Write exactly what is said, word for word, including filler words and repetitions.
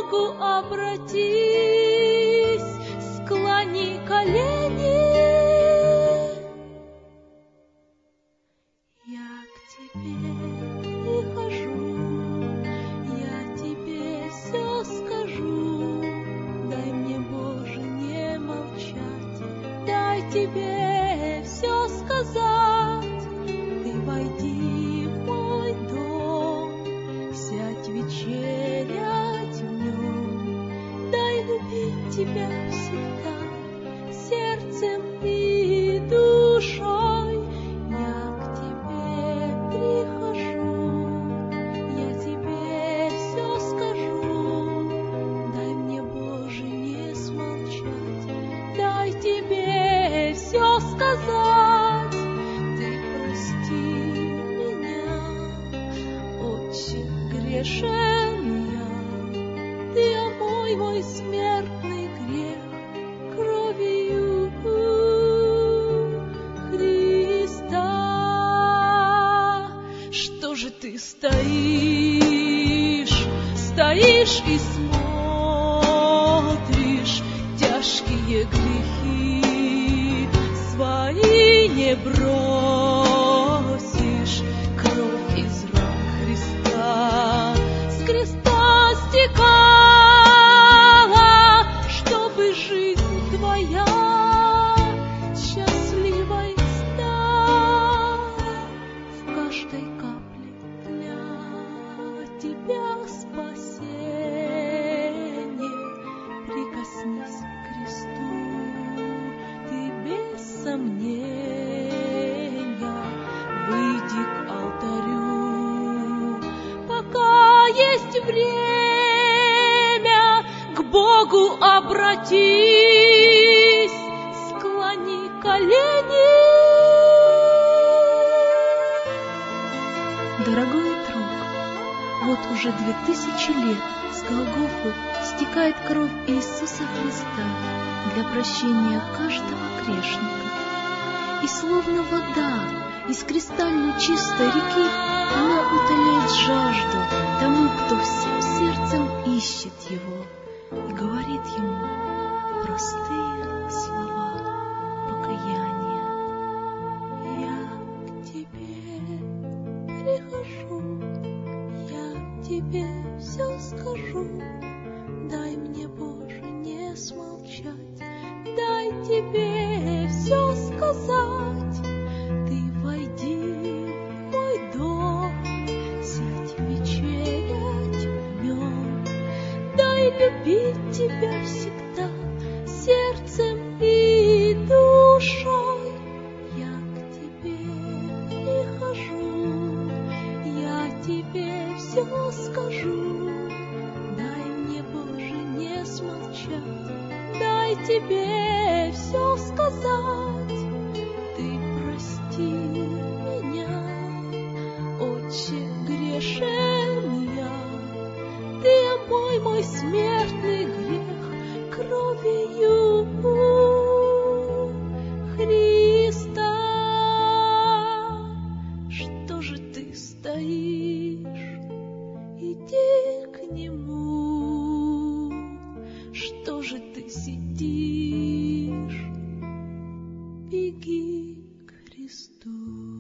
Богу обратись, склони колени. Я к тебе прихожу, я тебе все скажу. Дай мне, Боже, не молчать, дай тебе все сказать. Ты войди в мой дом, сядь вечерять в нем. Дай любить тебя всегда, сердцем и душой. Я к тебе прихожу, я тебе все скажу. Дай мне, Боже, не смолчать, дай тебе все сказать. Ты прости меня, очень грешен я. Ты омой мой смертный грех кровью Христа. Что же ты стоишь, стоишь и смотришь, тяжкие грехи свои не бросишь, кровь из ран Христа с креста стекала, чтобы жизнь твоя счастливой стала. В каждой капле для тебя спасение. Прикоснись к кресту, ты без сомнения. Выйди к алтарю, пока есть время. К Богу обратись, склони колени. Дорогой друг, вот уже две тысячи лет с Голгофы стекает кровь Иисуса Христа для прощения каждого грешника. И словно вода из кристально чистой реки она утоляет жажду тому, кто всем сердцем ищет Его и говорит Ему простые слова покаяния. Я к тебе прихожу, я тебе все скажу. Дай мне, Боже, не смолчать, дай тебе все сказать. Ты войди в мой дом, сядь вечерять в нем. Дай любить тебя всегда, сердцем и душой. Я к тебе прихожу, я тебе все скажу. Дай мне, Боже, не смолчать, дай тебе все сказать. Ты прости меня, Отче, грешен я. Ты омой мой смертный грех кровью Христа. Что же ты стоишь? Иди к Нему. Что же ты сидишь? Беги к Христу.